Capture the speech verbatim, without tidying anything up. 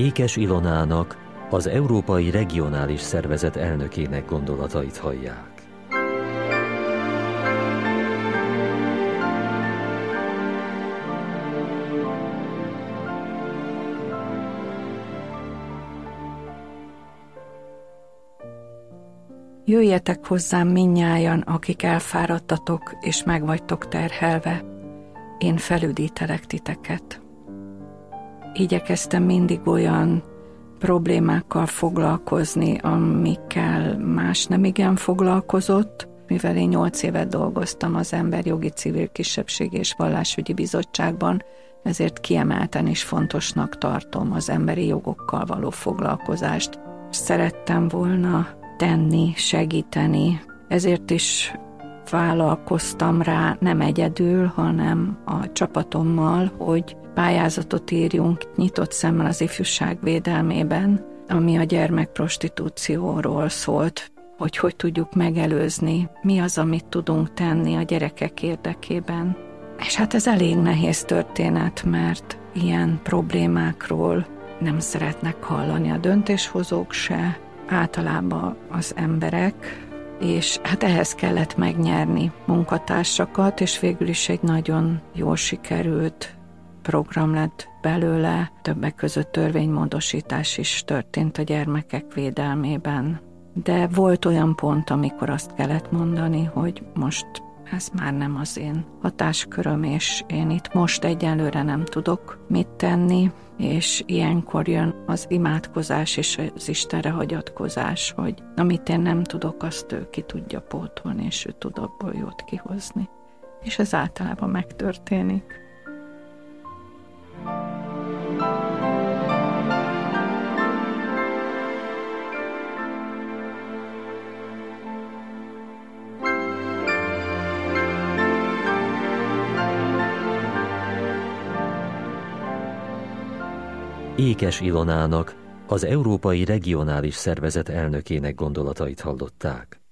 Ékes Ilonának, az Európai Regionális Szervezet elnökének gondolatait hallják. Jöjjetek hozzám mindnyájan, akik elfáradtatok és meg vagytok terhelve, én felüdítelek titeket. Igyekeztem mindig olyan problémákkal foglalkozni, amikkel más nem igen foglalkozott, mivel én nyolc évet dolgoztam az Emberjogi Civil Kisebbségi és Vallásügyi Bizottságban, ezért kiemelten is fontosnak tartom az emberi jogokkal való foglalkozást. Szerettem volna tenni, segíteni, ezért is vállalkoztam rá nem egyedül, hanem a csapatommal, hogy pályázatot írjunk nyitott szemmel az ifjúság védelmében, ami a gyermekprostitúcióról szólt, hogy hogy tudjuk megelőzni, mi az, amit tudunk tenni a gyerekek érdekében. És hát ez elég nehéz történet, mert ilyen problémákról nem szeretnek hallani a döntéshozók se, általában az emberek, és hát ehhez kellett megnyerni munkatársakat, és végül is egy nagyon jól sikerült program lett belőle, többek között törvénymódosítás is történt a gyermekek védelmében. De volt olyan pont, amikor azt kellett mondani, hogy most ez már nem az én hatásköröm, és én itt most egyelőre nem tudok mit tenni, és ilyenkor jön az imádkozás és az Istenre hagyatkozás, hogy amit én nem tudok, azt ő ki tudja pótolni, és ő tud abból jót kihozni. És ez általában megtörténik. Ékes Ilonának, az Európai Regionális Szervezet elnökének gondolatait hallották.